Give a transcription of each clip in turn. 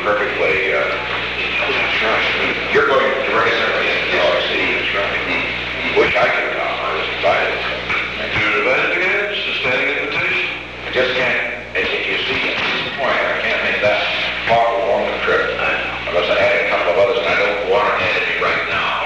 perfectly. That's right. You're going to raise everybody in the LRC. That's right. Wish I could come. I was invited. You're invited again? It's a standing invitation. I just can't. If you see, that's the point. I can't make that far along the trip unless I add a couple of others, and I don't want to add any right now.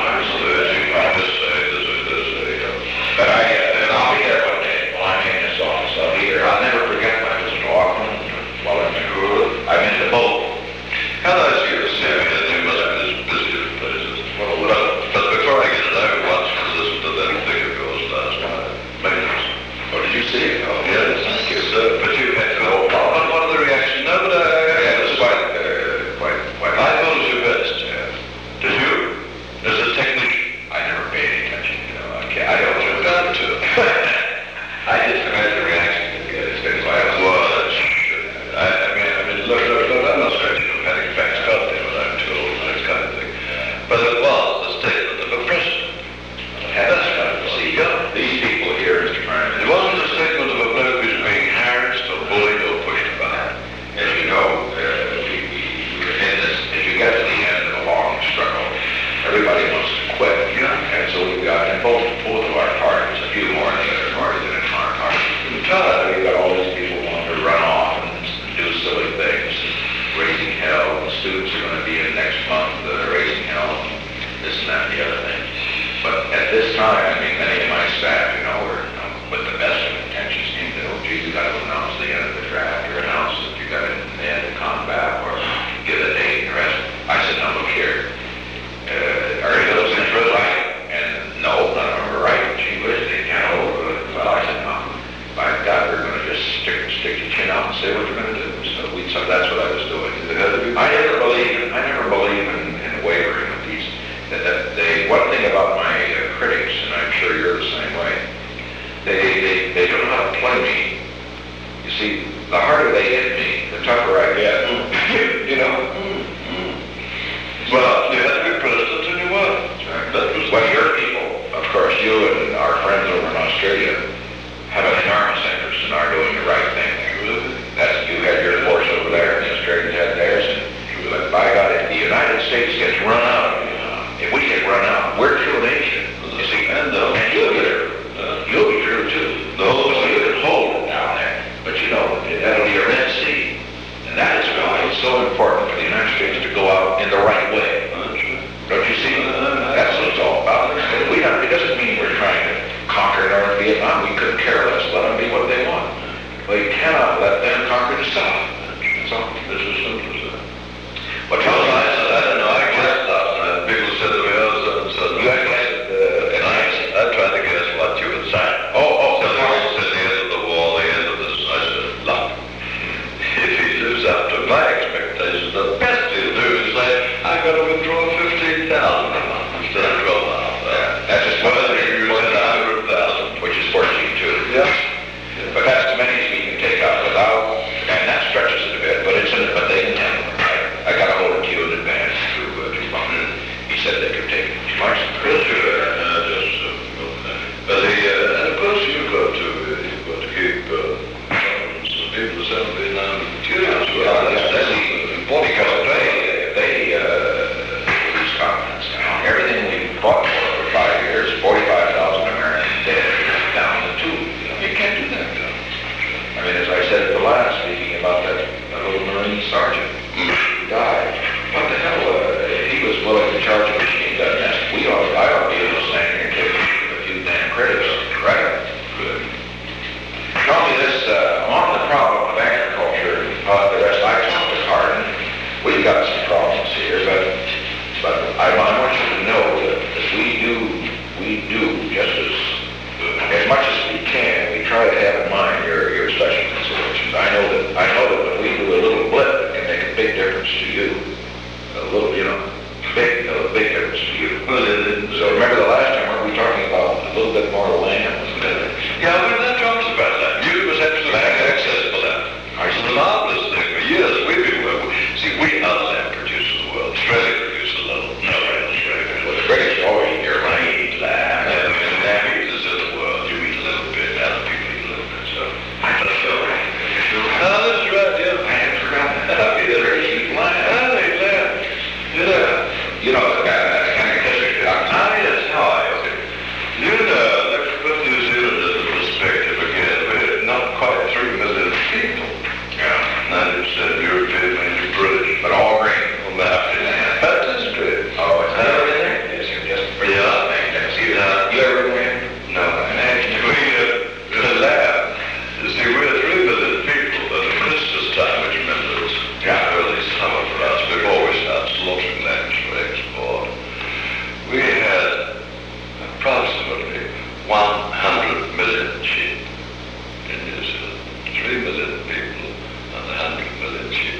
But I'll be there one day while I'm in this office. I'll be there. I'll never forget my visit to Auckland. While I'm in the boat. How nice of you to see me, and you must be this busy of places. But before I get it, I watched and listened to that thing of yours last night. Maintenance. Oh, did you see it? Oh, yes, thank you, sir. But you had one of the reactions. No, but it was quite. I thought it was your best. Did you? As a technician? I never paid any attention. I don't know. Got to. I just imagine the reaction to get it. Well, that's. I mean, look, I'm not certain you've had any facts got there, but I'm told that kind of thing. But it was the statement of a president. That's right. See, these people here, Mr. Prime It wasn't a statement of a bloke who's being harassed or bullied or pushed about. As you know, in this, as you get to the end of a long struggle, everybody wants to quit. And so we've got, in both of our parties, a few more in the other party than in our party. We've got all these people wanting to run off and do silly things, raising hell. The students are going to be in next month, raising hell, and this and that and the other thing. But at this time, I mean, many of my staff, were with the best of intentions, came to, oh, gee, you got to announce the end of the draft, or announce that you got to end the combat, or give a date and the rest. I said, no, look here. Are any of those things really right? And no, none of them are right. Gee whiz, they can't hold it. Well, I said, no. By God, we're going to just stick your chin out and say what you're going to do. So that's what I was doing. I never believe in wavering with these. One thing about my critics, and I'm sure you're the same way, they don't know how to play me. You see, the harder they hit me, the tougher I get. Well, you had to be president and you were. Well, your people, of course, you and our friends over in Australia, have an enormous interest in our doing the right thing. You had your force over there, and the Australians had theirs, and by God, if the United States gets run out, if we get run out, we're true nation. You see, and you'll be true too. You can hold it down there, but that'll be a Red Sea, and that is why it's so important for the United States to go out in the right way. Don't you see? That's what it's all about. It doesn't mean we're trying to conquer North Vietnam. We couldn't care less. Let them be what they want. We cannot let them conquer the South. So this is simple as that. But I don't know. I guessed last night. People said to me, you had guessed, and I tried to guess what you would say. So they said the end of the war, the end of this. I said, look, if he lives up to my expectations, the best he'll do is say, I've got to withdraw 15,000 a month instead of 12,000. That's just whether you said 100,000, which is 14 too. Yeah. But that's as many as we can take out without, and that stretches it a bit. But they can handle it. I got a hold of Q in advance through Trump, and he said they could take too much. And of course you've got to keep some people assembly now curious. Because they lose confidence now. Everything we fought for 5 years, 45,000 Americans dead, down to 2. You can't do that. I mean, as I said at the last, speaking about that little Marine sergeant who died. What the hell? He was willing to charge a machine gun nest. I ought to be able to stand here and give a few damn credits, right? Good. Tell me this, on the problem of agriculture and the rest, I talked to Cardin. We've got some problems here, but I want you to know that we do just as much as we can. We try to have in mind your special considerations. I know that when we do a little blip, it can make a big difference to you. A little, big difference to you. So remember the last time, weren't we talking about a little bit more land? Yeah, we never talked about that. You was absolutely access to that. It's a marvelous thing. For years, we are the land producers of the world. Australia produces a little. No, Australia. Well, the British always eat their land. Is in the world. You eat a little bit, other people eat a little bit. So I think so. that's right, yeah. I had forgotten that. The British eat land. 90% European, mainly British. But all grain. Well, that is great. Oh, it's everything. It's just pretty you ever win? No. We in the lab, you see, we're 3 million people at the Christmas time, which remember it's early summer for us, before we start slaughtering lambs for export. We had approximately 100 million sheep in New Zealand. 3 million people and 100 million sheep.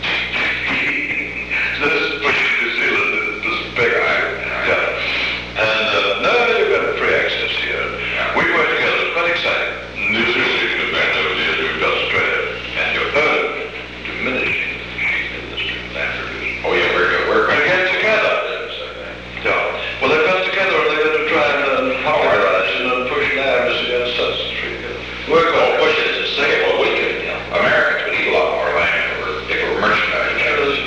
This pushing New Zealand into perspective. Yeah. And now you've got free access here. We work together. It's quite exciting. New Zealand, you can back over here. We've got Australia. And you've heard of diminishing sheep industry, land production. Oh yeah, we're going to get together. Yeah. Well, they've got together and they're going to try and harmonize and push lambs against substitute. We're going to push it and say, well, we can, Americans would eat a lot more land if it were merchandised.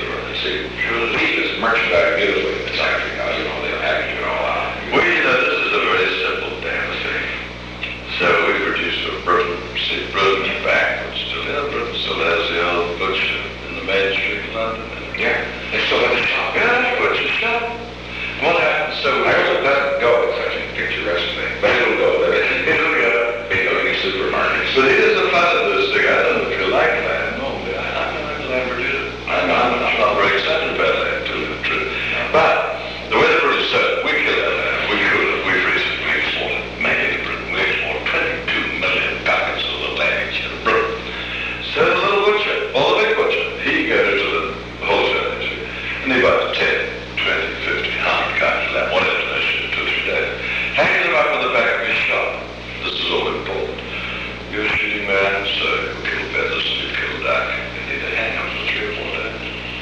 Beef is merchandised beautifully in this country. They package it all out. This is a very simple damn thing. So we produce a Britain back, but still, Britain still has the old butcher in the main street in London. Yeah, they still have the shop. Yeah, butcher shop. What happens? So I hope it doesn't go. It's such a picturesque thing. But it'll go. It'll get big supermarkets. But here's the fun of this thing. I don't know if you like land. No, I'm not a land producer. I'm not very excited about land, to tell you the truth. But the way they produce it, we kill that land. We freeze it. We export it. Mainly to Britain. We export 22 million packets of the land each year to Britain. So the little butcher, or the big butcher, he goes to the wholesale industry and he buys 10, 20, 50, 100 kinds of land, whatever they should, 2 or 3 days. Hangs them up in the back of his shop. This is all important. You're a shooting man, so you kill feathers and you kill duck. You need to hang them for 3 or 4 days.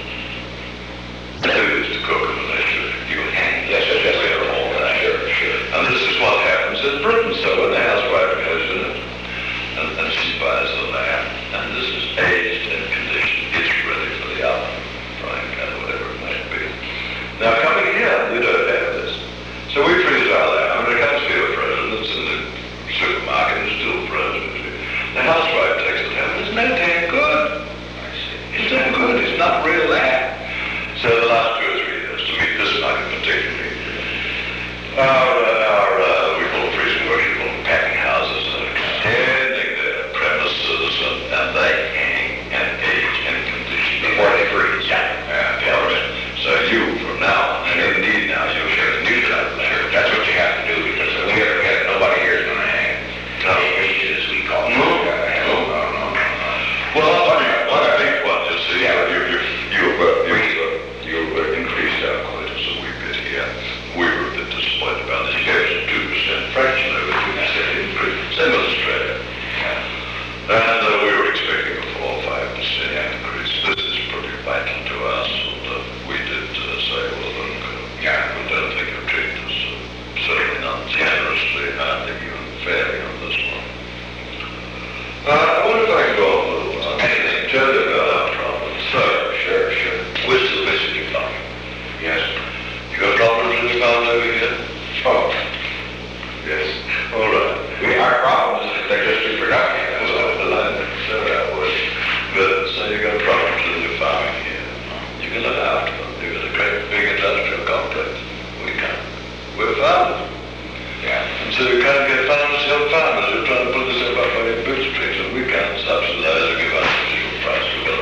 They used to cook them and they should. You hang. Yes. All that. Sure. And this is what happens in Britain. So when the housewife goes in it and she buys the lamb, and this is aged and conditioned, it's ready for the oven, frying pan, whatever it might be. Now coming here, we don't have this. So we freeze our lamb, and it comes here frozen. It's in the supermarket, it's still frozen. The housewife takes it home. It's no damn good. It's no good. It's not real lamb. So the last 2 or 3 years, to meet this market particularly, we call them freezing works, we call them packing houses, and extending their premises, and they hang and age and condition Before they freeze. Yeah, right. So you, from now on, and indeed now, you'll share the new type of land. That's what you have to do, because if we ever get it, nobody here is going to hang. As we call it. No. Well, what I think, you see, you've increased our quotas a wee bit here. We were a bit disappointed about this. You gave us a 2% fraction over 2% increase. Same as Australia. And we were expecting a 4 or 5% increase. This is pretty vital to us. And we did say, well, look, we don't think you've treated us certainly not generously, hardly even fairly on this one. I wonder if I can go on a little while. Anything. Tell you about our problems. So, Sure. we're still missing your farm. Yes. You got problems with your farm over here? Oh, Yes. All right. our problem is that they're just too productive. That's all. So that was. But so you got problems with your farming here. You can look after them. You've got a great big industrial complex. We can't. We're farmers. Yeah. And so you can't get farmers to help farmers. You're trying to pull yourself up by your bootstraps, and we can't subsidize or give us a real price. We've got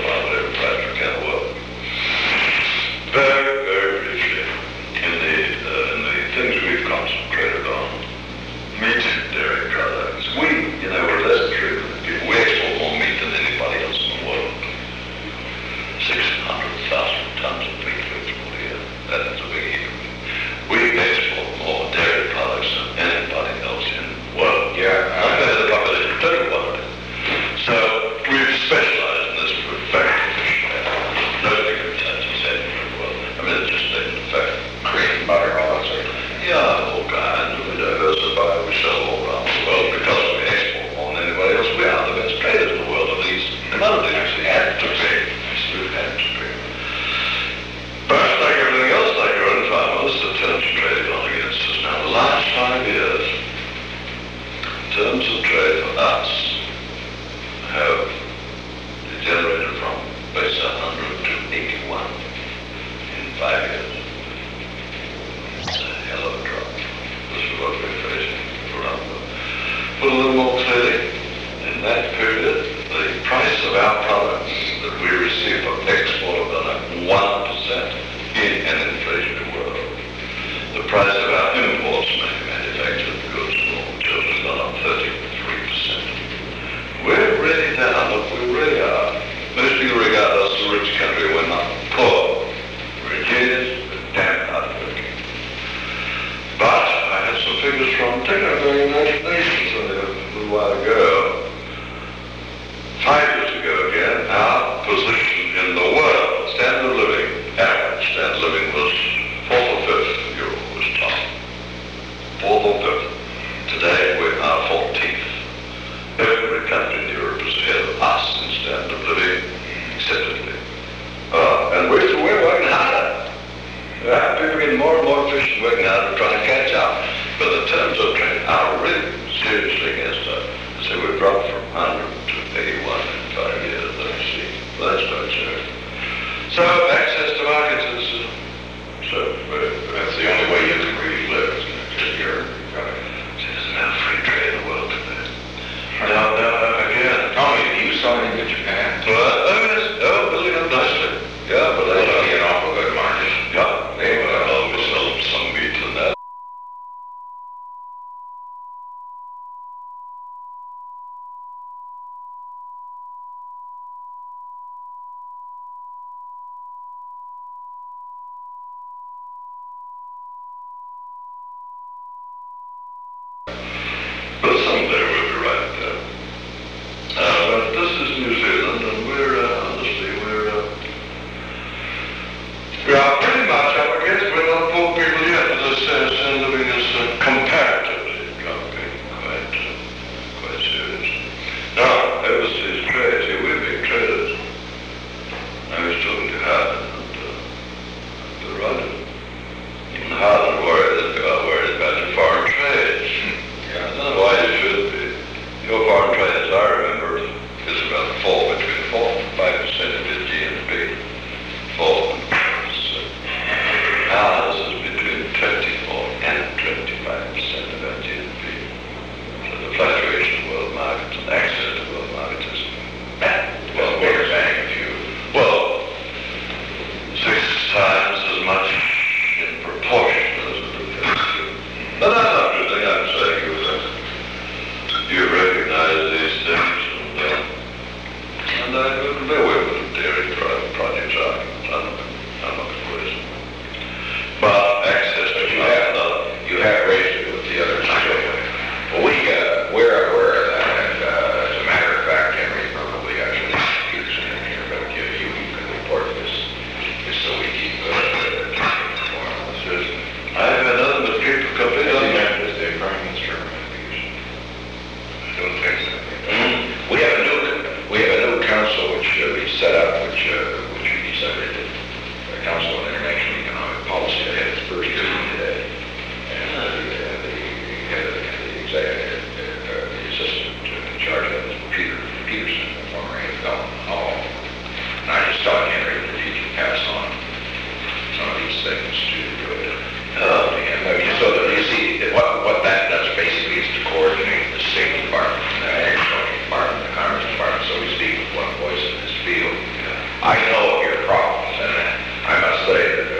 I know of your problems, and I must say that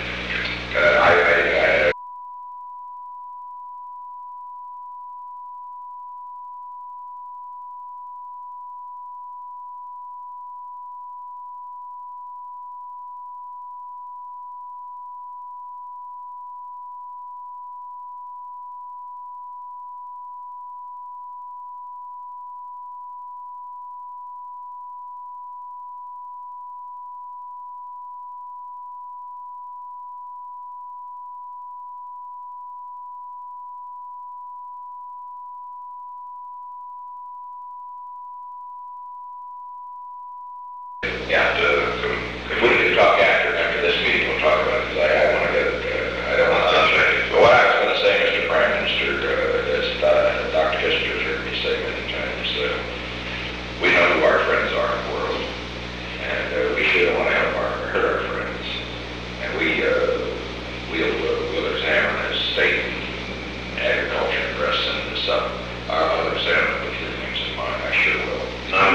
I yeah, if we can talk after this meeting, we'll talk about it, because I want to get, I don't want to, but what I was going to say, Mr. Prime Minister, as Dr. Kissinger's heard me say many times, we know who our friends are in the world, and we sure don't want to hurt our friends, and we'll examine as state and agriculture and rest and this up. I'll examine it with your things in mind, I sure will.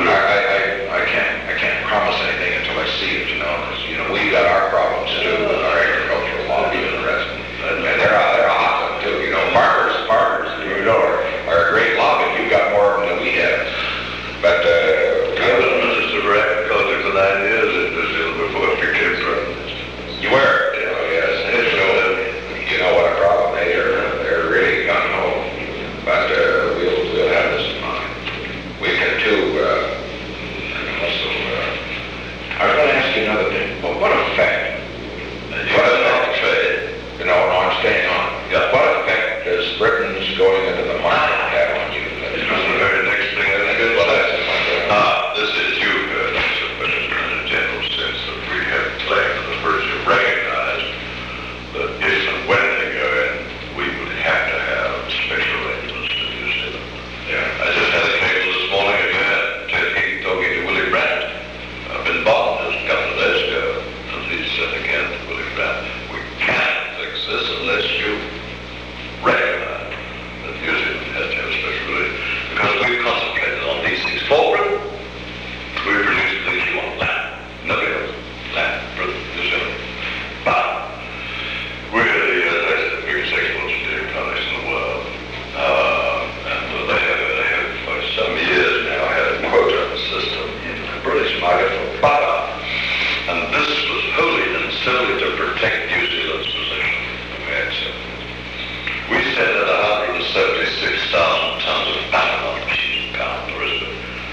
I can't promise anything until I see it, because, we've got our problems too with our agricultural lobby and the rest. And they're a hot one too, farmers, are a great lobby. You've got more of them than we have. But, I was Minister for Agriculture for 9 years in Brazil before I became Prime Minister. You were? Oh, yes. So, you know what a problem they are. They're really gung-ho. But we'll have this in mind. We can too, also, I was going to ask you another thing. What effect? No, I'm staying on. Yeah. What effect does Britain's going into the market have on you? This is the very next thing I was going to say. This is you, Mr. Minister, in a general sense that we have claimed for the first to recognize that if and when they go in, we would have to have special arrangements to New Zealand. Yeah. I just had a cable this morning again, talking to Willie Brandt. I've been bought just a couple of days ago, and he said again to Willie Brandt, we can't fix this unless you recognize that New Zealand has to have special arrangements. Because we've concentrated on these things for Britain. We produce the things you want, land. Nobody else. Land, Britain, New Zealand. But we're the biggest exports of dairy products in the world. And they have for some years now had a quota system in the British market for butter. And this was wholly and solely to protect New Zealand's position. We said that 176,000 tons of butter on a cheese pound, or is it?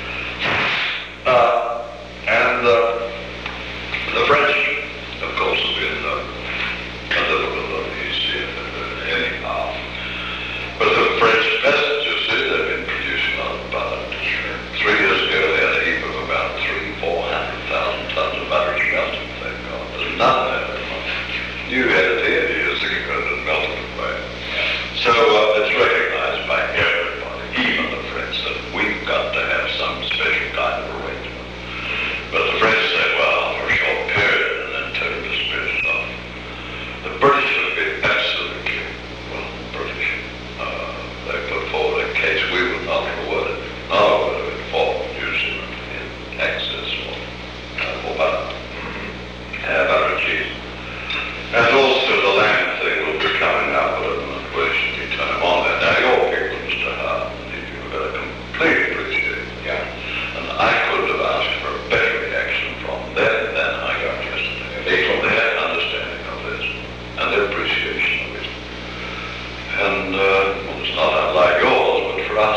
And the French, of course, have been a difficult on anyhow. But the French peasants, you see, they've been producing a lot of butter. 3 years ago, they had a heap of about 400,000 tons of butter melting. Thank God. There's none there anymore. You had it here years ago that melted away. So it's recognized by everybody, even the French, that we've got to have some special kind of arrangement. But the French say, well, for a short period, and then turn the spirit off. The British have been absolutely, British. They put forward a case we would not award it, for New Zealand in access for butter, butter and cheese. And also the land thing will be coming up with an question time on that. Now your people, Mr. Hart, you've got to completely appreciate it. Yeah. And I could have asked for a better reaction from them than I got yesterday. They told me. Their understanding of this and their appreciation of it. And it's not unlike yours, but for us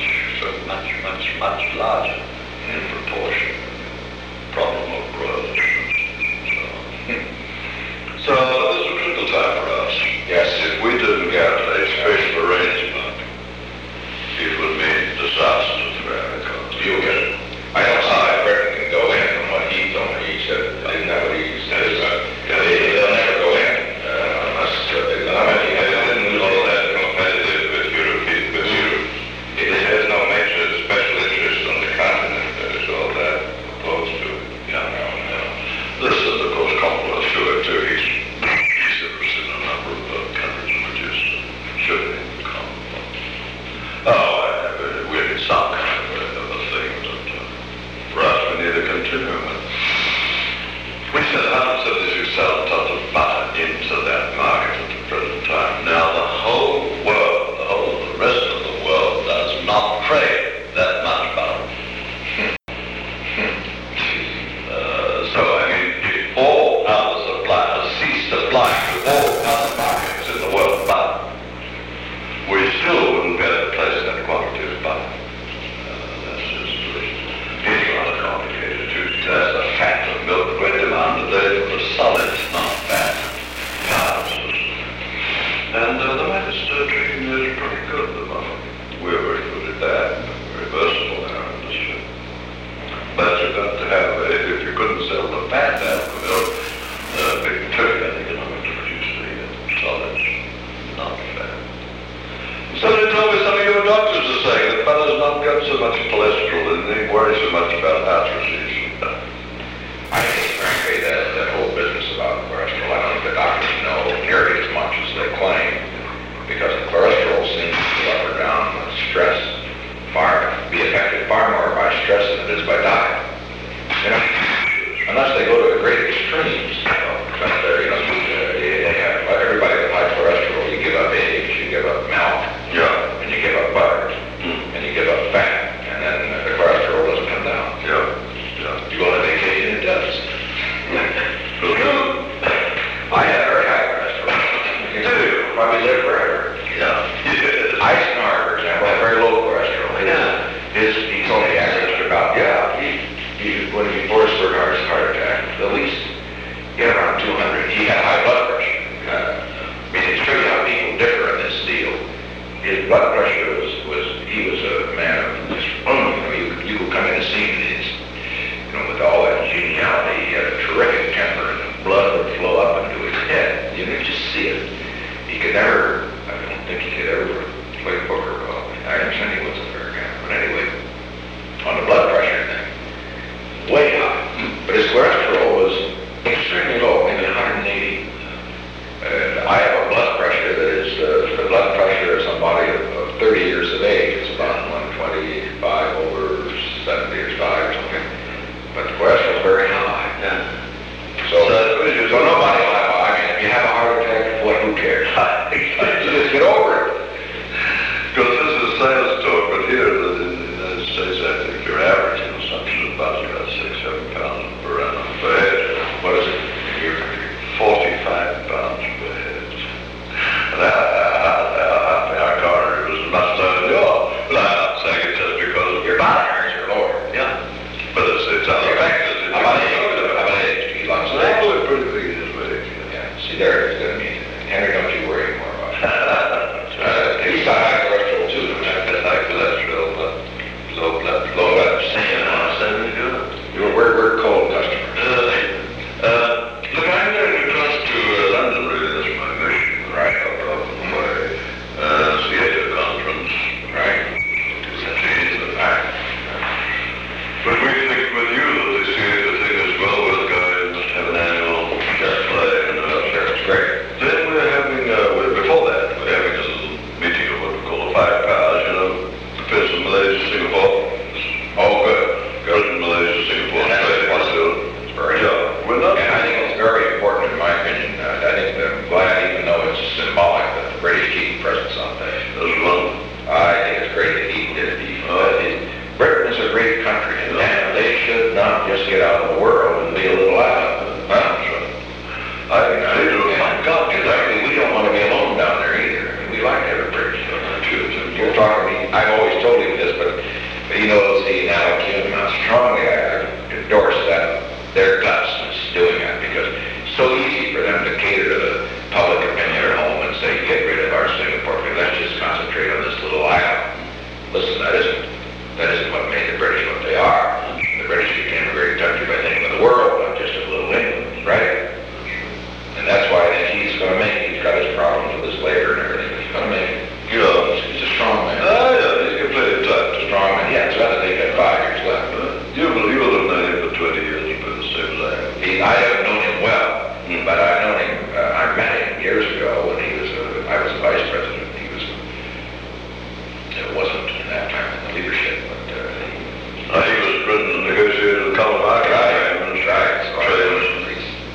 much larger in proportion. Problem of growth and so on. So this is a critical time for us. Yes. If we didn't get a special arrangement, it would mean disaster for agriculture. You'll get it. I don't see how Britain can go in from what he told me. He said, isn't that what he said? They'll never go in unless they didn't lose all that competitive with Europe. It has no major special interest on the continent. There's all that opposed to it. This is, of course, Commonwealth sugar too. He's interested in a number of countries that produce sugar in the Commonwealth. We need some kind of a thing that for us we need to continue with. said 172,000 tons of butter into that market at the present time. Now the whole of the rest of the world does not trade that much butter. So I mean, if all other suppliers cease supplying to all other markets in the world of butter, we still wouldn't be able to place that quantity of butter. That's just getting rather complicated too. That's the fact of milk. We demand today for the solids, not fat, carbs. And the United drinking is pretty good at the moment. We're very good at that. Very versatile in our industry. But you've got to have, if you couldn't sell the fat out of the milk, big clearly economic to produce the solids, not fat. Somebody told me some of your doctors are saying that butter's not got so much cholesterol and they worry so much about heart disease. I think, frankly, that whole business about cholesterol, I don't think the doctors know nearly as much as they claim, because the cholesterol seems to go up or down with stress, be affected far more by stress than it is by diet. You know, unless they go to the great extremes. But they have everybody with high cholesterol. You give up eggs, you give up milk, Yeah. and you give up butter, and you give up fat, and then the cholesterol doesn't come down. Yeah. You go on a vacation, it does. I have very high cholesterol. You do. Probably live forever. Yeah. Eisenhower, for example, had very low cholesterol. He told me averaged about, when he forced for a heart attack, at least get around 200. He had high blood pressure. I mean, to show you how people differ in this deal, his blood pressure he was a man of just, you would come in and see him, with all that geniality, he had a terrific temper, and the blood would flow up into his head. You could just see it. He could never, I don't think he could ever play poker well. I understand he wasn't very good. But anyway, on the blood pressure thing, way high. But his cholesterol was extremely low, maybe 180. And I have a blood pressure that is the blood pressure of somebody of 30 years of age. It's about 125 over 70 or 5 or something. But the cholesterol is very high. Yeah. So nobody will have, if you have a heart attack, who cares? You just get over it. Because this is sales talk, but here in the United States, I think your average consumption is about 6-7 pounds per annum per head. What is it in your country? 45 pounds per head. And our car was much lower than yours. But I'm not saying it just because of Your body earnings are lower. Yeah. But it's other factors. How about age? Do you lost age? We're pretty big in his way. Yeah. See, there it is. I mean, Henry, don't you worry anymore about it. He's got high cholesterol too. High cholesterol, low blood pressure. We're cold customers. Look, I'm going across to London, really. That's my mission. Right. My theatre conference. Right. But we think with you that the theatre thing is well worth going. Must have an annual play. That's great. Then we're having, before that, we're having a little meeting of what we call the 5 powers, Professor Malaysia, Singapore. Oh, good. Britain, Malaysia, Singapore, Australia. It's very good. We're not. And I think it's very important, in my opinion. I think I'm glad, even though it's symbolic, that the British keep presence on things. That's one. I think it's great that he did it. Britain is a great country, and they should not just get out of the world and be a little out. My God, exactly. We don't want to be alone down there either. I mean, we like to have a British. You're talking to me. I've always told him this, but he knows the analogy and how strongly I endorse that, their guts in doing that, because it's so easy for them to cater to the public opinion at home and say, get rid of our Singapore, let's just concentrate on this little island. Listen, that isn't what made the British what they are. The British became a great country by thinking of the world, not just of little England, right? And that's why I think he's got his problems with his labor and everything, but he's going to make it. He's a strong man. He's got plenty of time. He's a strong man. Yeah, it's rather they've got 5 years left. You will have known him for 20 years, but the same as I have. I haven't known him well, but I've known him, I met him years ago when I was a vice president. It wasn't in that time in the leadership, but he was Britain's negotiator of the Colorado. right.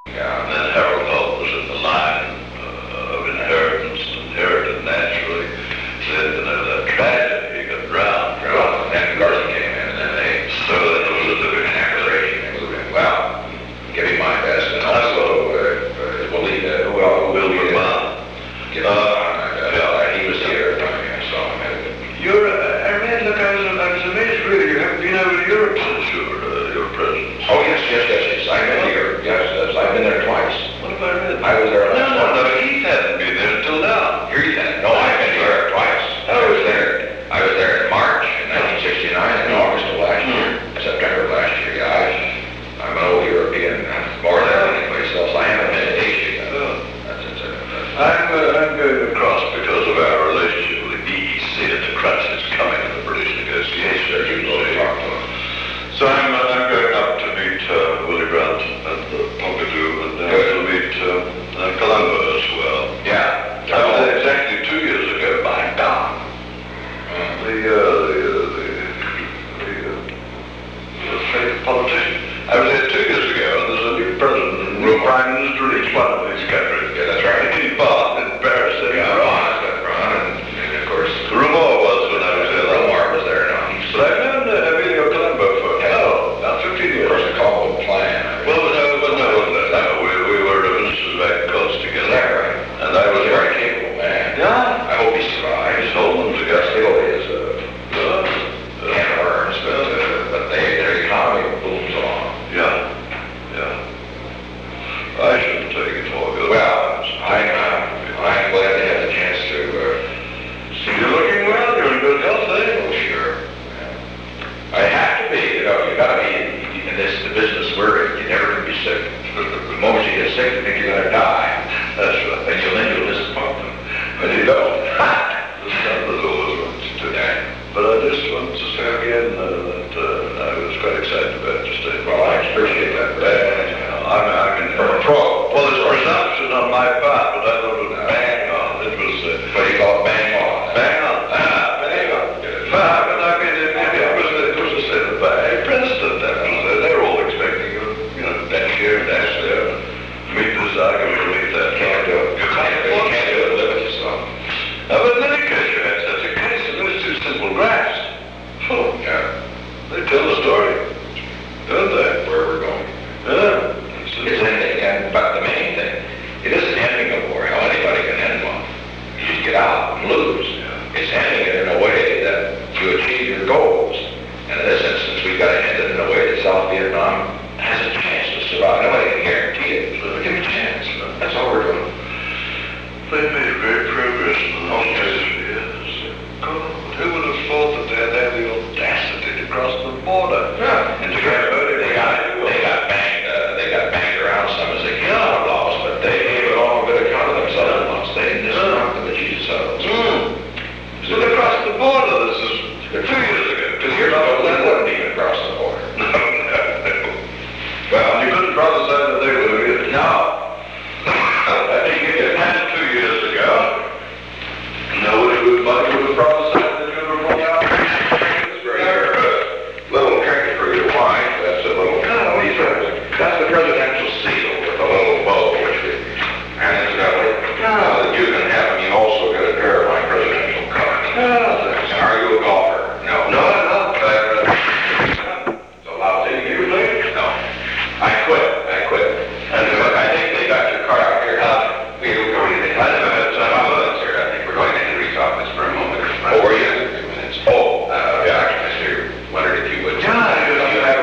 Yeah. And then Harold Holt was in the line of inheritance, inherited naturally. Then, that tragedy, he got drowned. Well, then Garson came in, and then they... So that was a an living aberration. It was well, giving my best, and also, Wilbur Bond. Give him my best. Yeah. He was here, I saw him. I read, look, I was amazed, really. You haven't been over to Europe since your president. Oh, yes. I've been here. Yes, I've been there twice. What have I read? I was there last No, month. Heath hadn't been there until now. Here you can. No, I've been here twice. I was there in March in 1969 and August of last year, September of last year. Yeah, I'm an old European, more than anyplace else. I haven't been to Asia yet. I'm going across because of our relationship with the EEC and the crisis coming in the British negotiations. You go talk to him. So I'm going up to meet Willy Brandt at the Pompidou and to meet Colombo as well. Yeah. I was there exactly 2 years ago, by God. The politician. I was there 2 years ago, and there's a new president and new prime minister in each one of these countries. Yeah, that's right. In Bonn, in Paris, and and of course, Rumor was when I was there. Romar was there now. But I've known Emilio Colombo for about 15 years. Of course, they call him Plan. Well, no, we were ministers back close together. Is that right? And I was He's a very capable man. Yeah. I hope he survives. He's holding He together. still is can of worms, but their economy booms along. Yeah. I shouldn't take it for good. Well, I'm glad they had the chance to see You're looking well. You're in good health, eh? Oh, sure. I have to be. You got to be in the business we're in. You never can be sick. The moment you get sick, you think you're going to die. That's right. And you'll disappoint them. But you don't. There's always one to do. But I just want to say again that I was quite excited about your statement. Well, I appreciate that. I'm pro. Well, it's presumption on my part, but I thought it was bang on. It was... What do you call it? Bang on. Bang on. Bang on. But I mean, it was a state of a president. They were all expecting you know, dash here, dash there, meet this argument, meet that. Can't do it. You can't do it. Live with yourself. But in any case, you had such a case of those two simple graphs. Oh, Yeah. they tell the story, don't they? Where we're going. Yeah. It's ending, but the main thing, it isn't ending a war. How anybody can end one. You just get out and lose. It's ending it in a way that you achieve your goals. And in this instance, we've got to end it in a way that South Vietnam has a chance to survive. Nobody can guarantee it, but give them a chance. That's all we're doing. They've made great progress in the last 2 years. God, who would have thought that they'd have the audacity to cross the border? Yeah. Into Cambodia. They got banged around some as they came out of laws, but they gave it all a good account of themselves once. They didn't disrupt the Jesus settlements. So they crossed the border. This is 2 years ago. 2 years ago, they wouldn't even cross the border. Well, you couldn't prophesy that they would have either. No. I think if it had 2 years ago, nobody would have prophesied that you would have pulled out. It's very little trick for your wife. That's a little. That's the presidential seal with a little bow, which we. And incidentally, now that you can have them, you also get a pair of my presidential cards. And are you a golfer? No. No, I'm not. So lousy. You play? No. I quit. And I think they got your card out here. We're going to the here. I think we're going to Henry's office for a moment. Oh, were you? 2 minutes. Oh, yeah, I just wondered if you would. Yeah, You have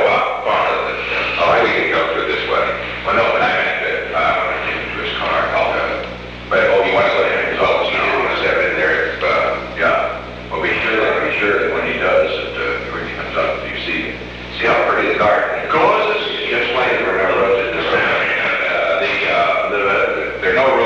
we can go through this way. Well, no, but I meant that I want to take him to his car. But, you want to let him go? No, you want to step in there. Yeah. Well, be sure that when he does, when he comes up, you see how pretty the garden is. Gorgeous. Just like there are no roses. There are no